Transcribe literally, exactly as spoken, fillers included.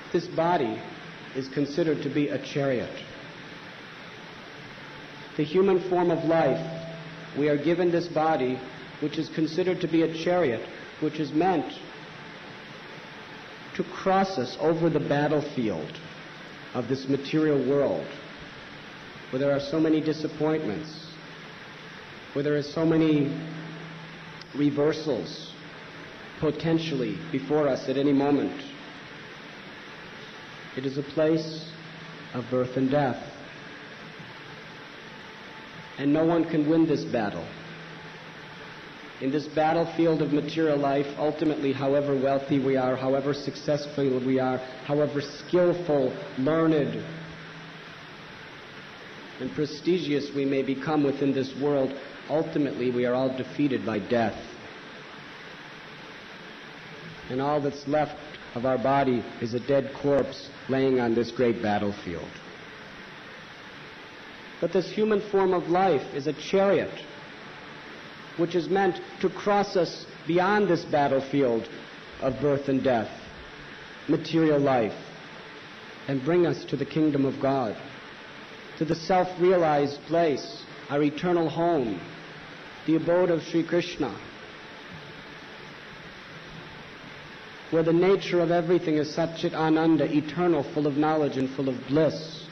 This body is considered to be a chariot. The human form of life, we are given this body which is considered to be a chariot, which is meant to cross us over the battlefield of this material world, where there are so many disappointments, where there are so many reversals potentially before us at any moment. It is a place of birth and death. And no one can win this battle. In this battlefield of material life, ultimately, however wealthy we are, however successful we are, however skillful, learned, and prestigious we may become within this world, ultimately we are all defeated by death. And all that's left of our body is a dead corpse laying on this great battlefield. But this human form of life is a chariot which is meant to cross us beyond this battlefield of birth and death, material life, and bring us to the kingdom of God, to the self-realized place, our eternal home, the abode of Sri Krishna, where the nature of everything is Satchit Ananda, eternal, full of knowledge and full of bliss.